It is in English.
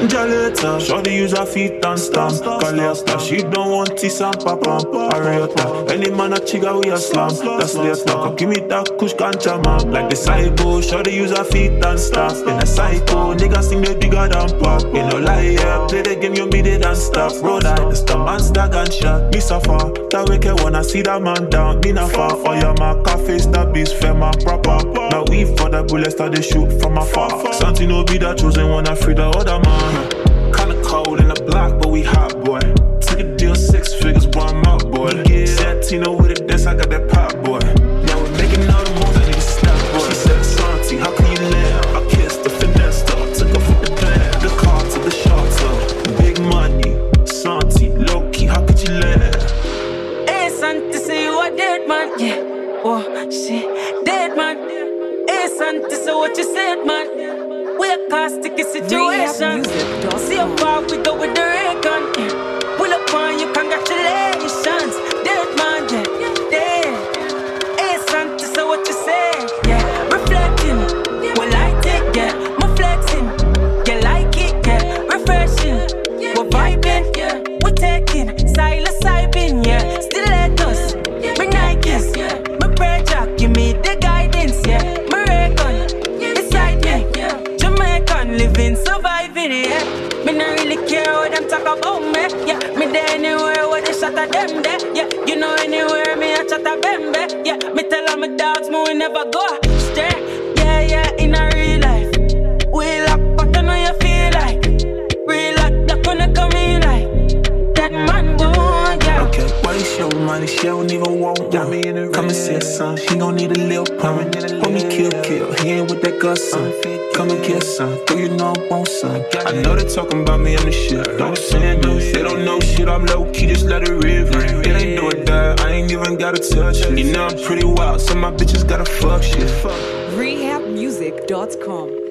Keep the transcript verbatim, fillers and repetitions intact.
Jaleta, shorty use her feet and stamp. Kaleta, she don't want tea and papa. Ariota, any man a chiga we a slam. That's later, come give me that kush ganja man. Like the psycho, shorty use her feet and stamp. In a psycho, niggas think they bigger than pop. You know lie, yeah, play the game, you beat it and stop. Road eye, it's the monster gunshot. Me suffer, that wicked when I see that man down. Me not far, oh yeah, my face that beast fema proper. Now we for the bullets that they shoot from afar. Something no be that chosen when I free the other man. Kinda cold in the block, but we hot, boy. Took a deal, six figures, boy, I'm out, boy. Said Tino with a dance, I got that pop, boy. Now we're making all the moves, I need to step, boy. She said, Santi, how can you live? I kissed the finesse, though. Took her from the bed, the car to the shelter. Big money, Santi, low key, how could you live? Hey, Santi, say you a dead man, yeah. Oh, shit, dead man. Hey, Santi, so what you said, man? We a caustic situation. See how far we go with the ray gun. Pull up on you, congratulations. Dead man, yeah, dead. Hey, Santi, so what you say? Yeah, reflecting. We like it, yeah. My flexing. You like it, yeah. Refreshing. We're vibing, yeah. We're taking psilocybin, yeah. Still let us. My Nikes, my prayer jack, give me the guidance, yeah. My ray gun, beside me. Jamaican living, surviving, yeah. Me not really care what them talk about me, yeah. Me there anywhere where they shot at them there, yeah. You know anywhere me a chat a bembe, yeah. Me tell all my dogs me we never go stray, yeah, yeah. In a real life, we lock, but I know you feel like real lock, that gonna come in like that man boy, yeah. Okay, why you show money? She don't even want one. Come and see son, he gon' need a little pump. Homie kill, kill, he ain't with that gut, son. Come and get some, do you know I want some? I know they talking about me on the shit, don't say no. They don't know shit, I'm low key, just let it rip. It ain't do it that, I ain't even gotta touch it. You know I'm pretty wild, so my bitches gotta fuck shit. rehab music dot com